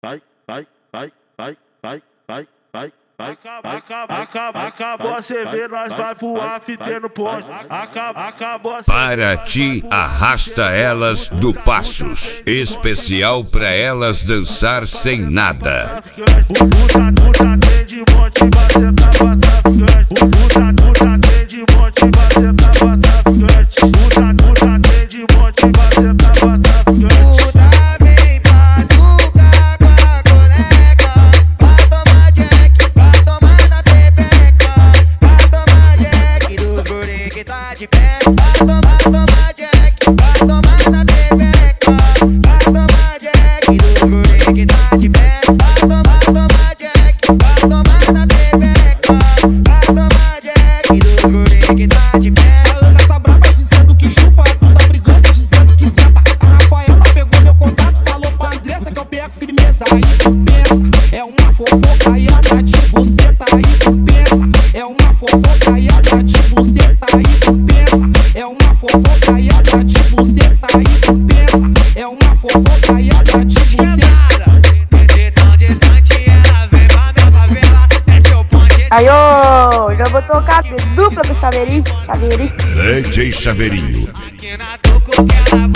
Acabou a CV, nós vai voar fitendo ponte. Acabou a CV. Paraty arrasta elas do Passos. Especial pra elas dançar sem nada. Puta tem de monte, vai sentar pra traficante. Puta tem de monte, vai sentar pra traficante. Puta tem de monte, vai sentar pra traficante. É uma fofocaiada de buceta aí tu pensa. É uma fofocaiada de buceta aí tu pensa. É uma fofocaiada de buceta aí tu pensa. É uma fofocaiada de buceta. Tão distante, ela vem pra minha favela. É seu ponte. Aí, ô, já vou tocar dupla pro Chaveirinho. DJ Chaveirinho. Aqui na toco que ela